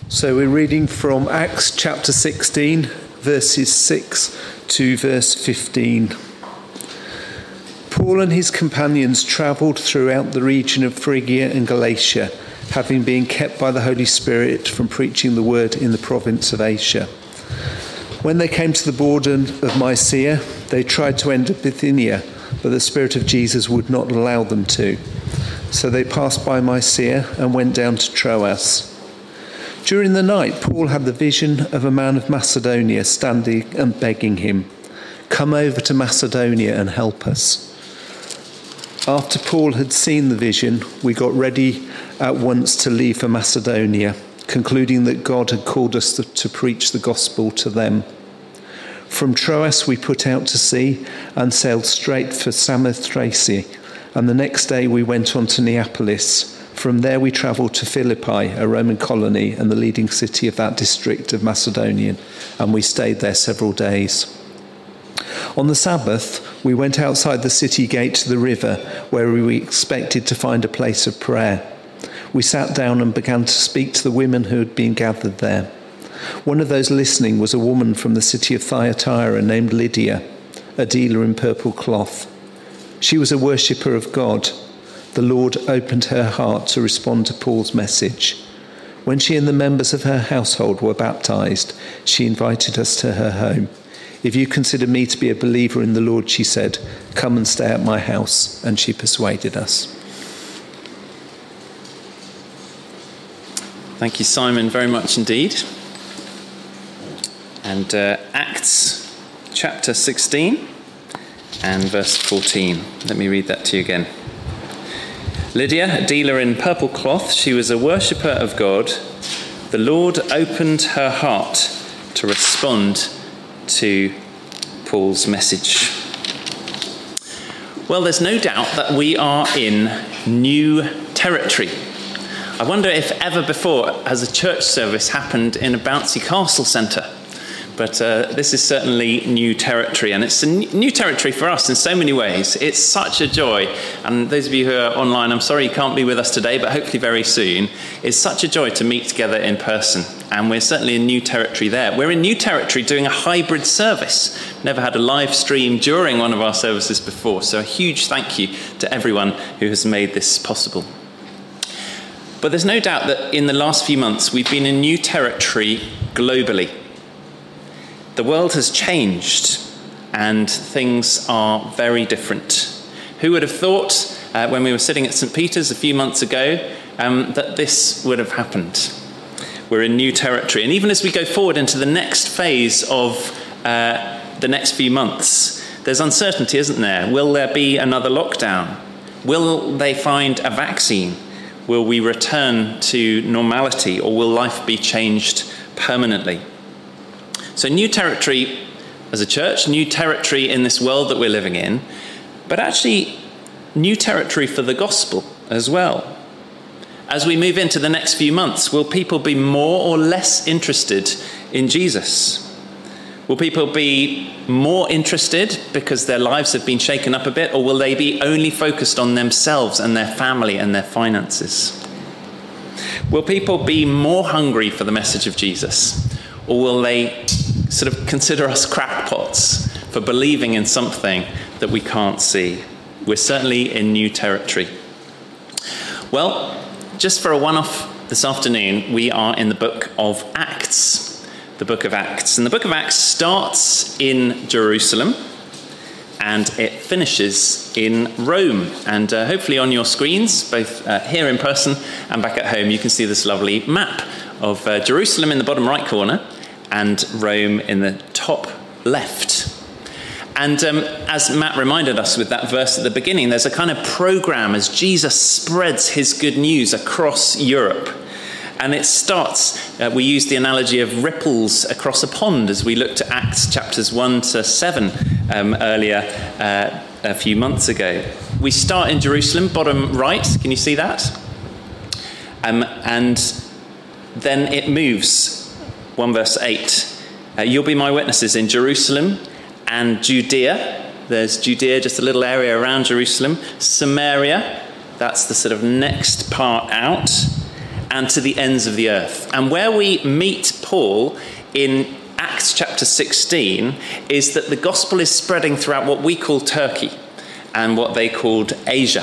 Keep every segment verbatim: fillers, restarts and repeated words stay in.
So we're reading from Acts chapter sixteen, verses six to verse fifteen. Paul and his companions travelled throughout the region of Phrygia and Galatia, having been kept by the Holy Spirit from preaching the word in the province of Asia. When they came to the border of Mysia, they tried to enter Bithynia, but the Spirit of Jesus would not allow them to. So they passed by Mysia and went down to Troas. During the night, Paul had the vision of a man of Macedonia standing and begging him, "Come over to Macedonia and help us." After Paul had seen the vision, we got ready at once to leave for Macedonia, concluding that God had called us to, to preach the gospel to them. From Troas we put out to sea and sailed straight for Samothrace, and the next day we went on to Neapolis. From there we travelled to Philippi, a Roman colony and the leading city of that district of Macedonia, and we stayed there several days. On the Sabbath, we went outside the city gate to the river, where we expected to find a place of prayer. We sat down and began to speak to the women who had been gathered there. One of those listening was a woman from the city of Thyatira named Lydia, a dealer in purple cloth. She was a worshipper of God. The Lord opened her heart to respond to Paul's message. When she and the members of her household were baptized, she invited us to her home. "If you consider me to be a believer in the Lord," she said, "come and stay at my house." And she persuaded us. Thank you, Simon, very much indeed. And uh, Acts chapter sixteen and verse fourteen. Let me read that to you again. Lydia, a dealer in purple cloth, she was a worshipper of God. The Lord opened her heart to respond to Paul's message. Well, there's no doubt that we are in new territory. I wonder if ever before has a church service happened in a bouncy castle centre. But uh, this is certainly new territory, and it's a new territory for us in so many ways. It's such a joy, and those of you who are online, I'm sorry you can't be with us today, but hopefully very soon. It's such a joy to meet together in person, and we're certainly in new territory there. We're in new territory doing a hybrid service. Never had a live stream during one of our services before, so a huge thank you to everyone who has made this possible. But there's no doubt that in the last few months, we've been in new territory globally. The world has changed and things are very different. Who would have thought uh, when we were sitting at Saint Peter's a few months ago um, that this would have happened? We're in new territory. And even as we go forward into the next phase of uh, the next few months, there's uncertainty, isn't there? Will there be another lockdown? Will they find a vaccine? Will we return to normality, or will life be changed permanently? So new territory as a church, new territory in this world that we're living in, but actually new territory for the gospel as well. As we move into the next few months, will people be more or less interested in Jesus? Will people be more interested because their lives have been shaken up a bit, or will they be only focused on themselves and their family and their finances? Will people be more hungry for the message of Jesus, or will they sort of consider us crackpots for believing in something that we can't see? We're certainly in new territory. Well, just for a one-off this afternoon, we are in the book of Acts. The book of Acts. And the book of Acts starts in Jerusalem and it finishes in Rome. And uh, hopefully on your screens, both uh, here in person and back at home, you can see this lovely map of uh, Jerusalem in the bottom right corner and Rome in the top left. And um, as Matt reminded us with that verse at the beginning, there's a kind of program as Jesus spreads his good news across Europe. And it starts, uh, we used the analogy of ripples across a pond as we looked at Acts chapters one to seven um, earlier uh, a few months ago. We start in Jerusalem, bottom right, can you see that? Um, and then it moves. one verse eight, uh, you'll be my witnesses in Jerusalem and Judea. There's Judea, just a little area around Jerusalem. Samaria, that's the sort of next part out. and to the ends of the earth. And where we meet Paul in Acts chapter sixteen is that the gospel is spreading throughout what we call Turkey and what they called Asia.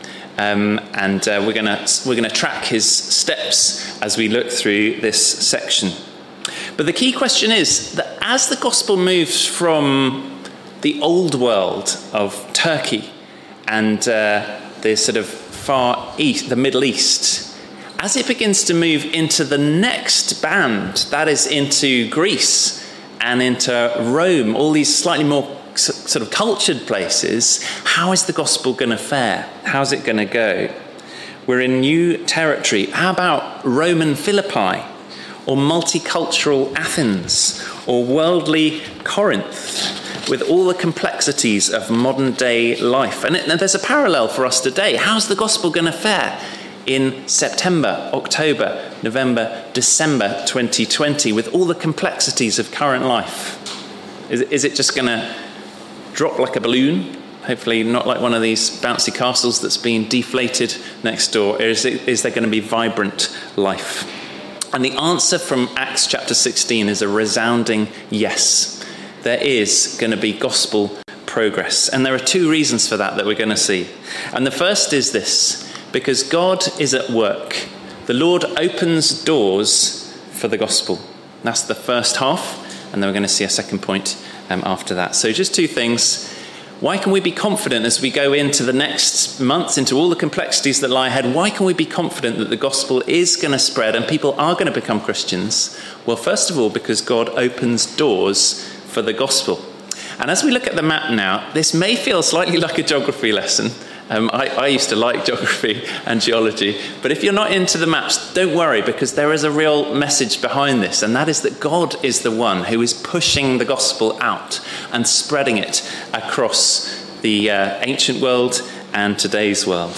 Um, and uh, we're going to we're going to track his steps as we look through this section. But the key question is that as the gospel moves from the old world of Turkey and uh, the sort of far east, the Middle East, as it begins to move into the next band, that is into Greece and into Rome, all these slightly more sort of cultured places, how is the gospel going to fare? How's it going to go? We're in new territory. How about Roman Philippi, or multicultural Athens, or worldly Corinth, with all the complexities of modern day life? And, it, and there's a parallel for us today. How's the gospel going to fare in September, October, November, December twenty twenty, with all the complexities of current life? Is, is it just going to drop like a balloon? Hopefully not like one of these bouncy castles that's been deflated next door. Or is, it, is there going to be vibrant life? And the answer from Acts chapter sixteen is a resounding yes. There is going to be gospel progress. And there are two reasons for that that we're going to see. And the first is this: because God is at work. The Lord opens doors for the gospel. That's the first half. And then we're going to see a second point um, after that. So just two things. Why can we be confident as we go into the next months, into all the complexities that lie ahead? Why can we be confident that the gospel is going to spread and people are going to become Christians? Well, first of all, because God opens doors for the gospel. And as we look at the map now, this may feel slightly like a geography lesson. Um, I, I used to like geography and geology, but if you're not into the maps, don't worry, because there is a real message behind this, and that is that God is the one who is pushing the gospel out and spreading it across the uh, ancient world and today's world.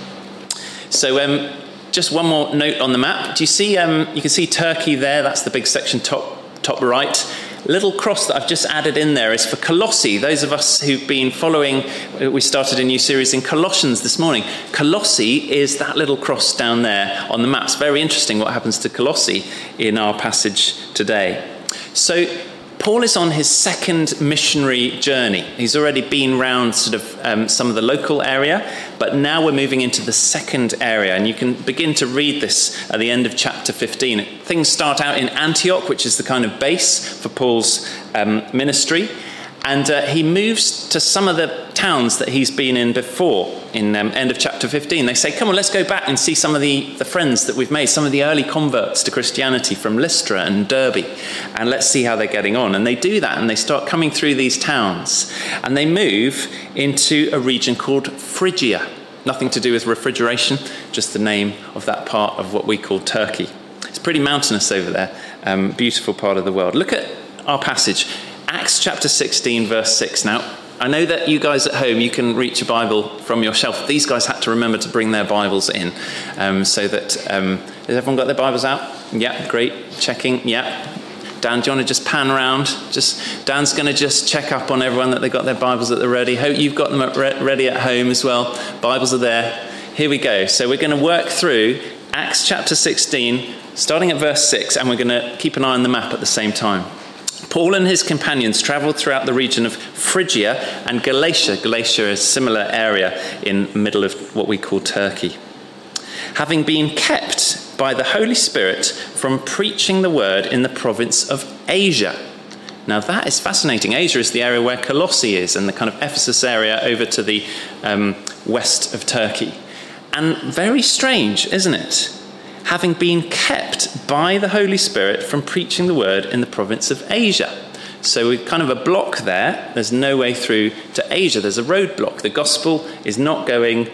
So um, just one more note on the map. Do you see, um, you can see Turkey there, that's the big section top, top right. Little cross that I've just added in there is for Colossae. Those of us who've been following, we started a new series in Colossians this morning. Colossae is that little cross down there on the map. It's very interesting what happens to Colossae in our passage today. So Paul is on his second missionary journey. He's already been round sort of um, some of the local area, but now we're moving into the second area. And you can begin to read this at the end of chapter fifteen. Things start out in Antioch, which is the kind of base for Paul's um, ministry. And uh, he moves to some of the towns that he's been in before in um, end of chapter fifteen. They say, come on, let's go back and see some of the, the friends that we've made, some of the early converts to Christianity from Lystra and Derbe, and let's see how they're getting on. And they do that, and they start coming through these towns, and they move into a region called Phrygia. Nothing to do with refrigeration, just the name of that part of what we call Turkey. It's pretty mountainous over there, um, beautiful part of the world. Look at our passage. Acts chapter sixteen, verse six. Now, I know that you guys at home, you can reach a Bible from your shelf. These guys had to remember to bring their Bibles in um, so that... Um, has everyone got their Bibles out? Yeah, great. Checking. Yeah. Dan, do you want to just pan around? Just Dan's going to just check up on everyone that they've got their Bibles at the ready. Hope you've got them at re- ready at home as well. Bibles are there. Here we go. So we're going to work through Acts chapter sixteen, starting at verse six, and we're going to keep an eye on the map at the same time. Paul and his companions travelled throughout the region of Phrygia and Galatia. Galatia is a similar area in the middle of what we call Turkey. Having been kept by the Holy Spirit from preaching the word in the province of Asia. Now that is fascinating. Asia is the area where Colossae is, and the kind of Ephesus area over to the um, west of Turkey. And very strange, isn't it? Having been kept by the Holy Spirit from preaching the word in the province of Asia. So we're kind of a block there. There's no way through to Asia. There's a roadblock. The gospel is not going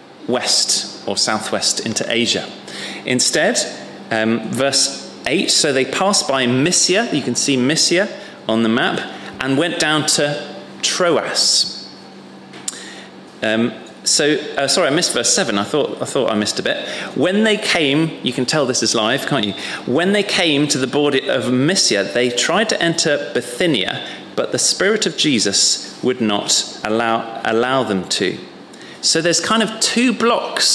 west or southwest into Asia. Instead, um, verse eight, so they passed by Mysia. You can see Mysia on the map, and went down to Troas. Um, So, uh, sorry, I missed verse seven. I thought I thought I missed a bit. When they came, you can tell this is live, can't you? When they came to the border of Mysia, they tried to enter Bithynia, but the Spirit of Jesus would not allow allow them to. So there's kind of two blocks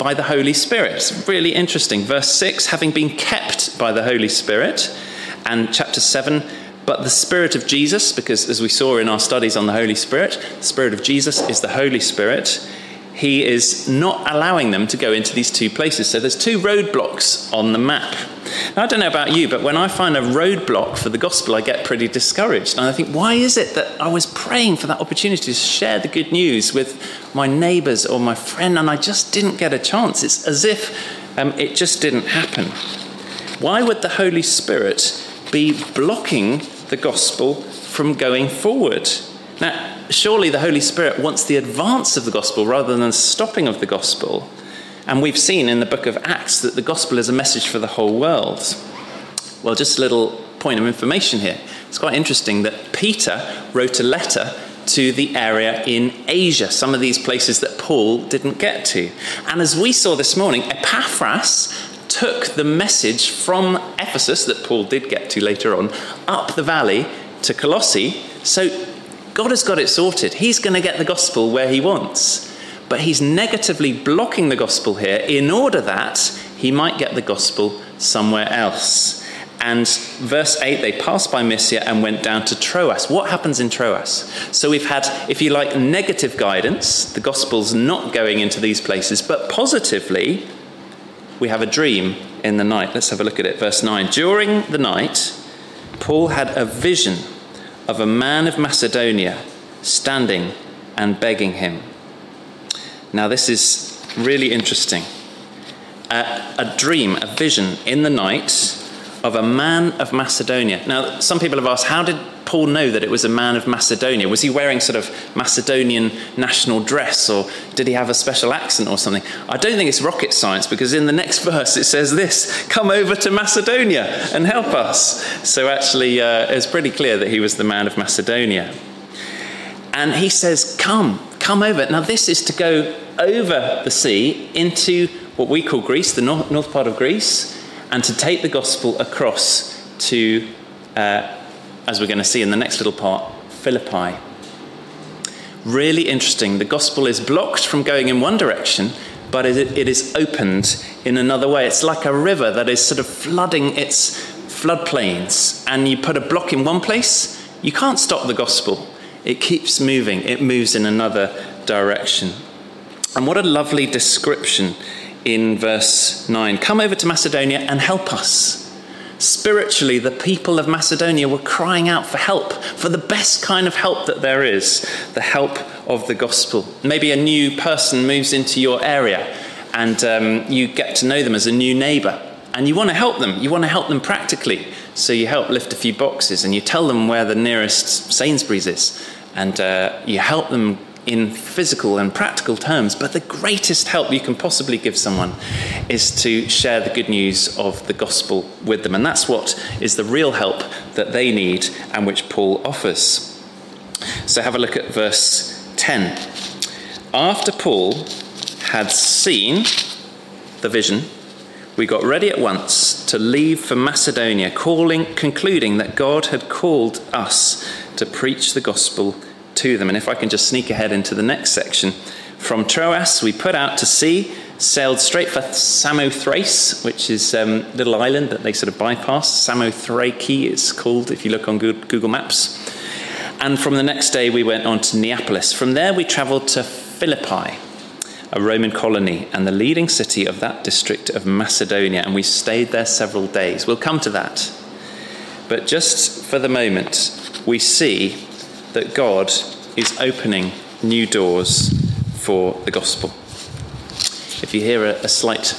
by the Holy Spirit. Really interesting. Verse six, having been kept by the Holy Spirit. And chapter seven, but the Spirit of Jesus, because as we saw in our studies on the Holy Spirit, the Spirit of Jesus is the Holy Spirit. He is not allowing them to go into these two places. So there's two roadblocks on the map. Now, I don't know about you, but when I find a roadblock for the gospel, I get pretty discouraged. And I think, why is it that I was praying for that opportunity to share the good news with my neighbours or my friend, and I just didn't get a chance? It's as if um, it just didn't happen. Why would the Holy Spirit be blocking the gospel from going forward? Now, surely the Holy Spirit wants the advance of the gospel rather than the stopping of the gospel. And we've seen in the book of Acts that the gospel is a message for the whole world. Well, just a little point of information here. It's quite interesting that Peter wrote a letter to the area in Asia, some of these places that Paul didn't get to. And as we saw this morning, Epaphras took the message from Ephesus that Paul did get to later on, up the valley to Colossae. So God has got it sorted. He's going to get the gospel where he wants. But he's negatively blocking the gospel here in order that he might get the gospel somewhere else. And verse eight, they passed by Mysia and went down to Troas. What happens in Troas? So we've had, if you like, negative guidance. The gospel's not going into these places. But positively, we have a dream in the night. Let's have a look at it. Verse nine. During the night, Paul had a vision of a man of Macedonia standing and begging him. Now, this is really interesting. Uh, a dream, a vision in the night of a man of Macedonia. Now, some people have asked, how did Paul know that it was a man of Macedonia? Was he wearing sort of Macedonian national dress, or did he have a special accent or something? I don't think it's rocket science, because in the next verse it says this: come over to Macedonia and help us. So actually uh, it's pretty clear that he was the man of Macedonia. And he says, come, come over. Now this is to go over the sea into what we call Greece, the north, north part of Greece, and to take the gospel across to, uh, as we're going to see in the next little part, Philippi. Really interesting. The gospel is blocked from going in one direction, but it, it is opened in another way. It's like a river that is sort of flooding its floodplains, and you put a block in one place, you can't stop the gospel. It keeps moving. It moves in another direction. And what a lovely description in verse nine. Come over to Macedonia and help us. Spiritually, the people of Macedonia were crying out for help, for the best kind of help that there is, the help of the gospel. Maybe a new person moves into your area and um, you get to know them as a new neighbour, and you want to help them. You want to help them practically. So you help lift a few boxes and you tell them where the nearest Sainsbury's is, and uh, you help them in physical and practical terms. But the greatest help you can possibly give someone is to share the good news of the gospel with them. And that's what is the real help that they need and which Paul offers. So have a look at verse ten. After Paul had seen the vision, we got ready at once to leave for Macedonia, calling, concluding that God had called us to preach the gospel to them. And if I can just sneak ahead into the next section. From Troas, we put out to sea, sailed straight for Samothrace, which is um, a little island that they sort of bypass. Samothrake it's called if you look on Google Maps. And from the next day, we went on to Neapolis. From there, we travelled to Philippi, a Roman colony and the leading city of that district of Macedonia. And we stayed there several days. We'll come to that. But just for the moment, we see that God is opening new doors for the gospel. If you hear a, a slight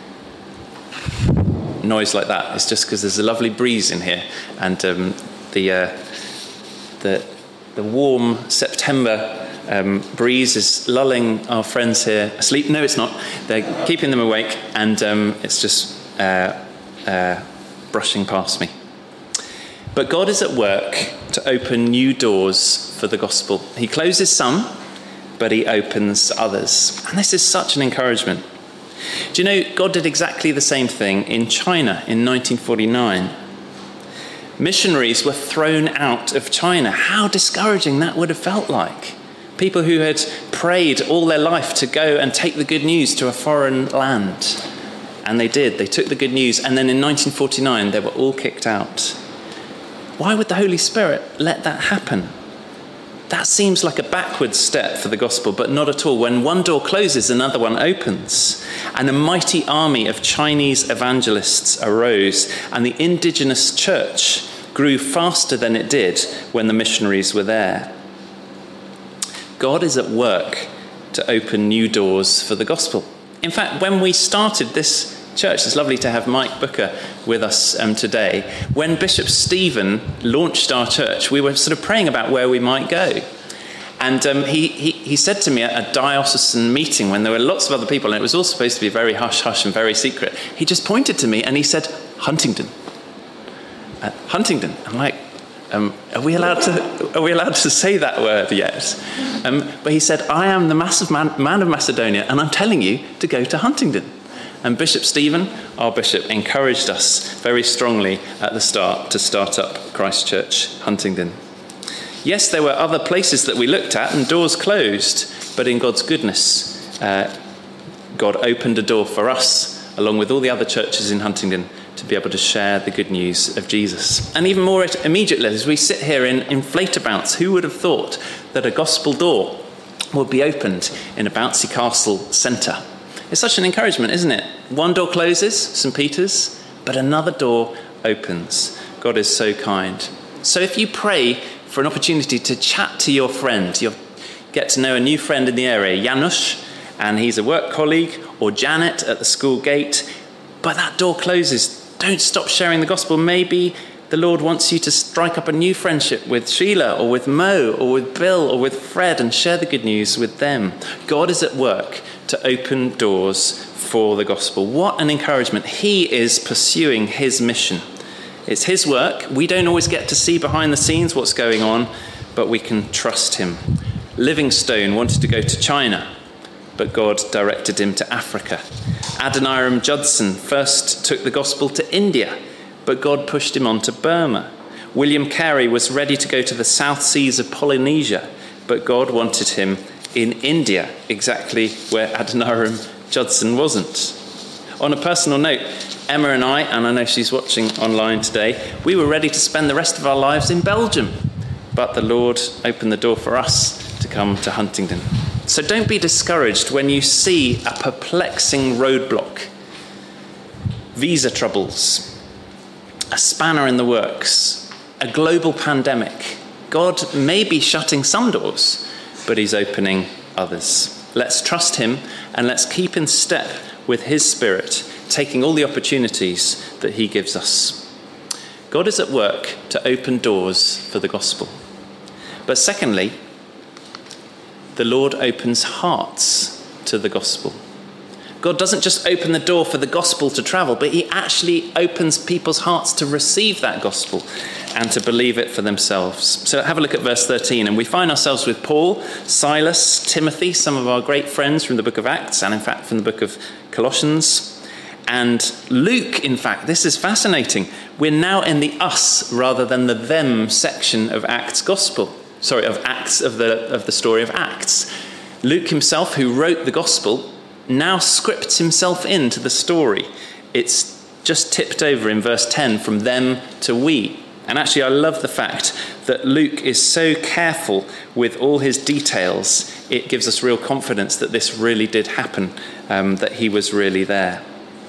noise like that, it's just because there's a lovely breeze in here, and um, the, uh, the the warm September um, breeze is lulling our friends here asleep. No, it's not. They're keeping them awake, and um, it's just uh, uh, brushing past me. But God is at work to open new doors for the gospel. He closes some, but he opens others. And this is such an encouragement. Do you know, God did exactly the same thing in China in nineteen forty-nine. Missionaries were thrown out of China. How discouraging that would have felt like. people who had prayed all their life to go and take the good news to a foreign land. And they did. They took the good news. And then in nineteen forty-nine, they were all kicked out. Why would the Holy Spirit let that happen? That seems like a backward step for the gospel, but not at all. When one door closes, another one opens. And a mighty army of Chinese evangelists arose, and the indigenous church grew faster than it did when the missionaries were there. God is at work to open new doors for the gospel. In fact, when we started this church, it's lovely to have Mike Booker with us um, today. When Bishop Stephen launched our church, we were sort of praying about where we might go. And um, he, he, he said to me at a diocesan meeting when there were lots of other people, and it was all supposed to be very hush-hush and very secret, he just pointed to me and he said, Huntingdon. Uh, Huntingdon. I'm like, um, are we allowed to are we allowed to say that word yet? Um, but he said, I am the massive man, man of Macedonia, and I'm telling you to go to Huntingdon. And Bishop Stephen, our bishop, encouraged us very strongly at the start to start up Christ Church Huntingdon. Yes, there were other places that we looked at and doors closed, but in God's goodness, uh, God opened a door for us, along with all the other churches in Huntingdon, to be able to share the good news of Jesus. And even more immediately, as we sit here in inflatabouts, who would have thought that a gospel door would be opened in a bouncy castle centre? It's such an encouragement, isn't it? One door closes, Saint Peter's, but another door opens. God is so kind. So if you pray for an opportunity to chat to your friend, you'll get to know a new friend in the area, Janusz, and he's a work colleague, or Janet at the school gate, but that door closes. Don't stop sharing the gospel. Maybe the Lord wants you to strike up a new friendship with Sheila or with Mo or with Bill or with Fred and share the good news with them. God is at work to open doors for the gospel. What an encouragement. He is pursuing his mission. It's his work. We don't always get to see behind the scenes what's going on, but we can trust him. Livingstone wanted to go to China, but God directed him to Africa. Adoniram Judson first took the gospel to India, but God pushed him on to Burma. William Carey was ready to go to the South Seas of Polynesia, but God wanted him in India, exactly where Adoniram Judson wasn't. On a personal note, Emma and I, and I know she's watching online today, we were ready to spend the rest of our lives in Belgium, but the Lord opened the door for us to come to Huntingdon. So don't be discouraged when you see a perplexing roadblock, visa troubles, a spanner in the works, a global pandemic. God may be shutting some doors, but he's opening others. Let's trust him and let's keep in step with his Spirit, taking all the opportunities that he gives us. God is at work to open doors for the gospel. But secondly, the Lord opens hearts to the gospel. God doesn't just open the door for the gospel to travel, but he actually opens people's hearts to receive that gospel and to believe it for themselves. So have a look at verse thirteen, and we find ourselves with Paul, Silas, Timothy, some of our great friends from the book of Acts, and in fact from the book of Colossians, and Luke. In fact, this is fascinating. We're now in the us rather than the them section of Acts gospel. Sorry, of Acts, of the of the story of Acts. Luke himself, who wrote the gospel, now scripts himself into the story. It's just tipped over in verse ten from them to we. And actually, I love the fact that Luke is so careful with all his details. It gives us real confidence that this really did happen, um, that he was really there.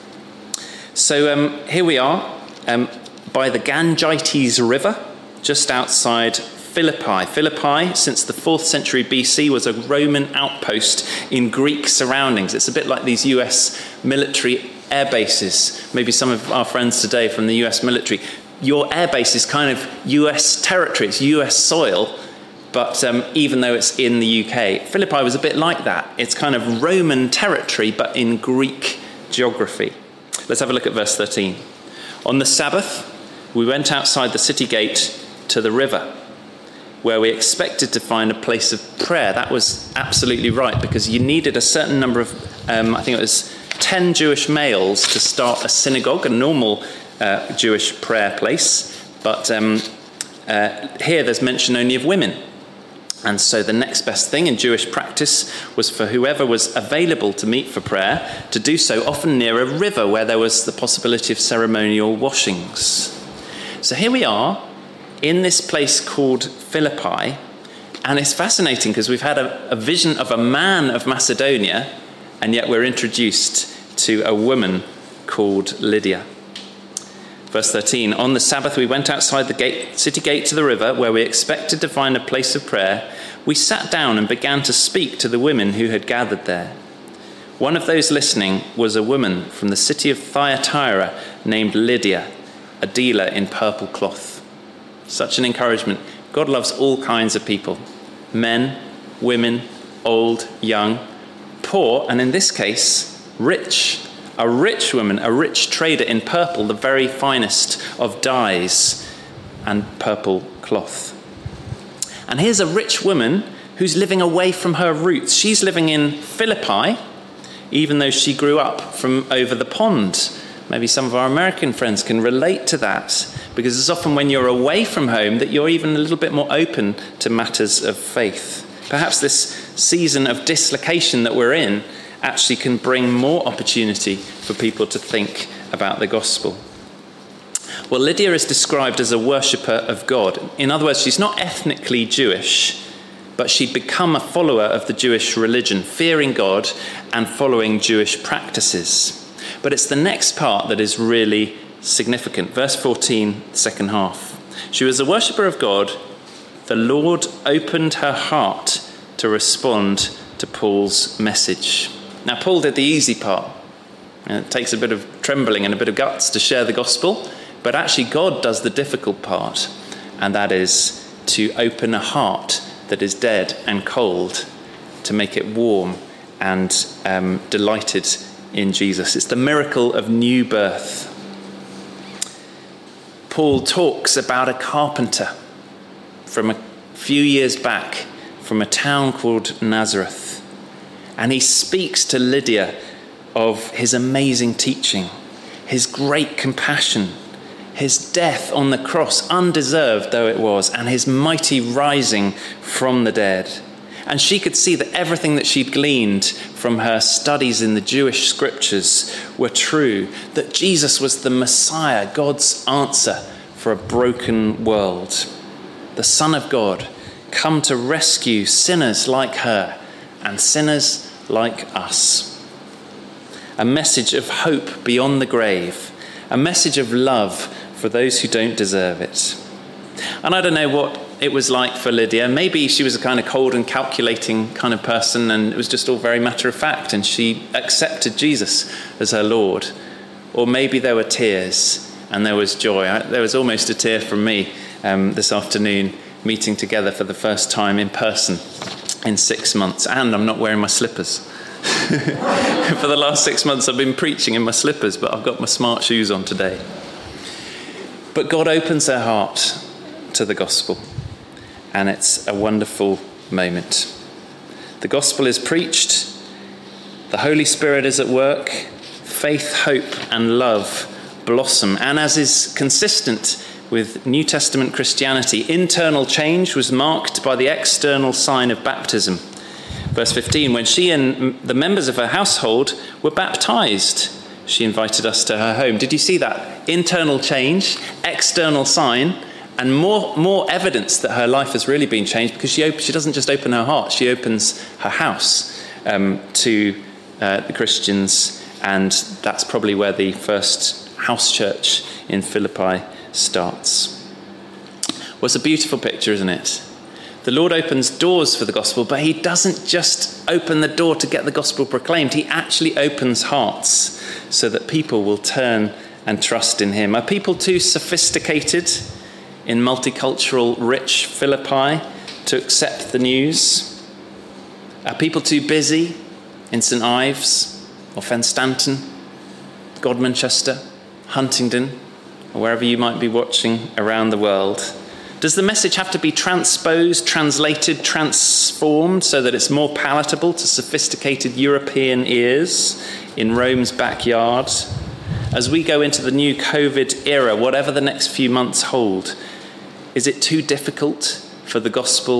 So um, here we are um, by the Gangites River, just outside Philippi. Philippi, since the fourth century B C, was a Roman outpost in Greek surroundings. It's a bit like these U S military air bases. Maybe some of our friends today from the U S military. Your air base is kind of U S territory, it's U S soil, but um, even though it's in the U K, Philippi was a bit like that. It's kind of Roman territory, but in Greek geography. Let's have a look at verse thirteen. On the Sabbath, we went outside the city gate to the river, where we expected to find a place of prayer. That was absolutely right, because you needed a certain number of, um, I think it was ten Jewish males to start a synagogue, a normal uh, Jewish prayer place. But um, uh, here there's mention only of women. And so the next best thing in Jewish practice was for whoever was available to meet for prayer to do so often near a river where there was the possibility of ceremonial washings. So here we are in this place called Philippi, and it's fascinating because we've had a, a vision of a man of Macedonia, and yet we're introduced to a woman called Lydia. Verse thirteen, on the Sabbath we went outside the gate, city gate to the river where we expected to find a place of prayer. We sat down and began to speak to the women who had gathered there. One of those listening was a woman from the city of Thyatira named Lydia, a dealer in purple cloth. Such an encouragement. God loves all kinds of people. Men, women, old, young, poor, and in this case, rich. A rich woman, a rich trader in purple, the very finest of dyes and purple cloth. And here's a rich woman who's living away from her roots. She's living in Philippi, even though she grew up from over the pond. Maybe some of our American friends can relate to that, because it's often when you're away from home that you're even a little bit more open to matters of faith. Perhaps this season of dislocation that we're in actually can bring more opportunity for people to think about the gospel. Well, Lydia is described as a worshipper of God. In other words, she's not ethnically Jewish, but she'd become a follower of the Jewish religion, fearing God and following Jewish practices. But it's the next part that is really significant. Verse fourteen, second half. She was a worshipper of God. The Lord opened her heart to respond to Paul's message. Now, Paul did the easy part. And it takes a bit of trembling and a bit of guts to share the gospel, but actually God does the difficult part, and that is to open a heart that is dead and cold, to make it warm and um, delighted in Jesus. It's the miracle of new birth. Paul talks about a carpenter from a few years back from a town called Nazareth. And he speaks to Lydia of his amazing teaching, his great compassion, his death on the cross, undeserved though it was, and his mighty rising from the dead. And she could see that everything that she'd gleaned from her studies in the Jewish scriptures were true, that Jesus was the Messiah, God's answer for a broken world, the Son of God, come to rescue sinners like her and sinners like us. A message of hope beyond the grave, a message of love for those who don't deserve it. And I don't know what it was like for Lydia. Maybe she was a kind of cold and calculating kind of person, and it was just all very matter of fact, and she accepted Jesus as her Lord. Or maybe there were tears and there was joy. I, there was almost a tear from me um, this afternoon, meeting together for the first time in person in six months, and I'm not wearing my slippers. For the last six months I've been preaching in my slippers, but I've got my smart shoes on today. But God opens her heart to the gospel, and it's a wonderful moment. The gospel is preached, the Holy Spirit is at work, faith, hope, and love blossom, and as is consistent with New Testament Christianity, internal change was marked by the external sign of baptism. Verse fifteen, when she and the members of her household were baptized, she invited us to her home. Did you see that? Internal change, external sign, and more more evidence that her life has really been changed, because she op- she doesn't just open her heart, she opens her house um, to uh, the Christians, and that's probably where the first house church in Philippi starts. Well, it's a beautiful picture, isn't it? The Lord opens doors for the gospel, but he doesn't just open the door to get the gospel proclaimed. He actually opens hearts so that people will turn and trust in him. Are people too sophisticated in multicultural, rich Philippi to accept the news? Are people too busy in St Ives or Fenstanton, Godmanchester, Huntingdon, or wherever you might be watching around the world? Does the message have to be transposed, translated, transformed so that it's more palatable to sophisticated European ears in Rome's backyard? As we go into the new COVID era, whatever the next few months hold, is it too difficult for the gospel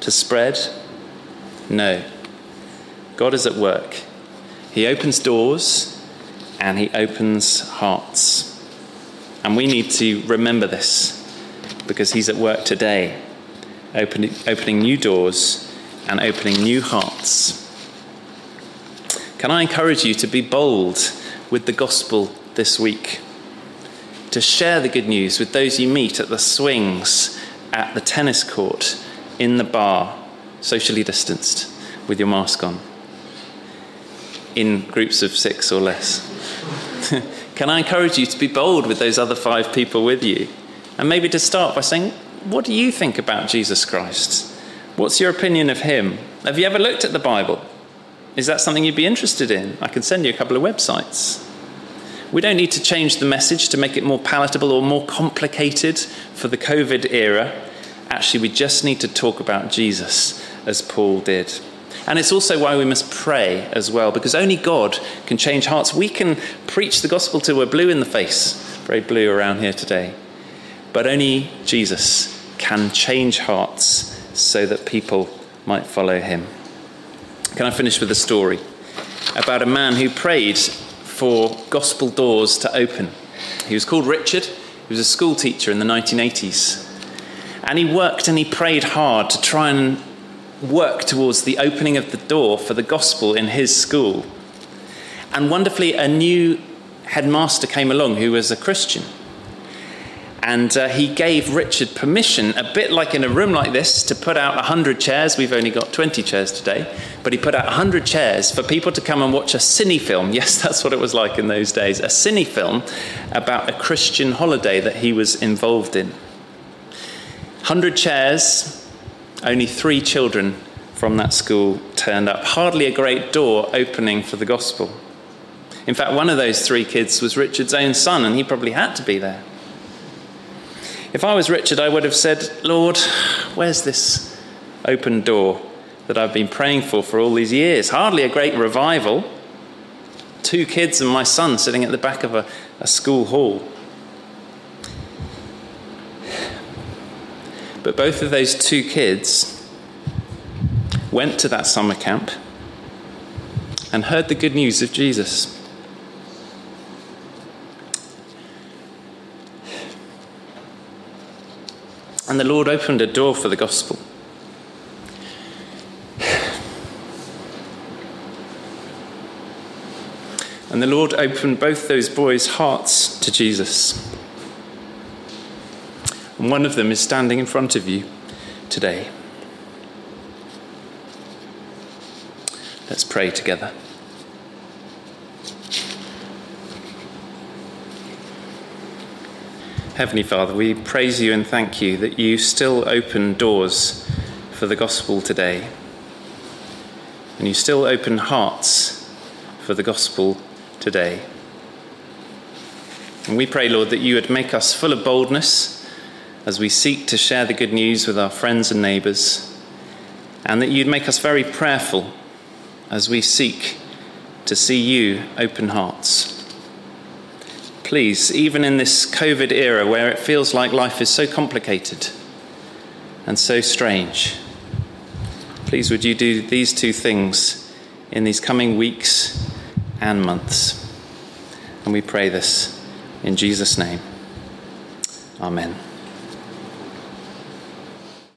to spread? No. God is at work. He opens doors and he opens hearts. And we need to remember this because he's at work today, opening, opening new doors and opening new hearts. Can I encourage you to be bold with the gospel this week? To share the good news with those you meet at the swings, at the tennis court, in the bar, socially distanced, with your mask on, in groups of six or less. Can I encourage you to be bold with those other five people with you? And maybe to start by saying, what do you think about Jesus Christ? What's your opinion of him? Have you ever looked at the Bible? Is that something you'd be interested in? I can send you a couple of websites. We don't need to change the message to make it more palatable or more complicated for the COVID era. Actually, we just need to talk about Jesus as Paul did. And it's also why we must pray as well, because only God can change hearts. We can preach the gospel till we're blue in the face, very blue around here today. But only Jesus can change hearts so that people might follow him. Can I finish with a story about a man who prayed for gospel doors to open? He was called Richard. He was a school teacher in the nineteen eighties. And he worked and he prayed hard to try and work towards the opening of the door for the gospel in his school. And wonderfully, a new headmaster came along who was a Christian. And uh, he gave Richard permission, a bit like in a room like this, to put out one hundred chairs. We've only got twenty chairs today. But he put out one hundred chairs for people to come and watch a cine film. Yes, that's what it was like in those days. A cine film about a Christian holiday that he was involved in. one hundred chairs. Only three children from that school turned up. Hardly a great door opening for the gospel. In fact, one of those three kids was Richard's own son, and he probably had to be there. If I was Richard, I would have said, Lord, where's this open door that I've been praying for for all these years? Hardly a great revival. Two kids and my son sitting at the back of a, a school hall. But both of those two kids went to that summer camp and heard the good news of Jesus. And the Lord opened a door for the gospel. And the Lord opened both those boys' hearts to Jesus. And one of them is standing in front of you today. Let's pray together. Heavenly Father, we praise you and thank you that you still open doors for the gospel today. And you still open hearts for the gospel today. And we pray, Lord, that you would make us full of boldness as we seek to share the good news with our friends and neighbours, and that you'd make us very prayerful as we seek to see you open hearts. Please, even in this COVID era where it feels like life is so complicated and so strange, please would you do these two things in these coming weeks and months. And we pray this in Jesus' name. Amen.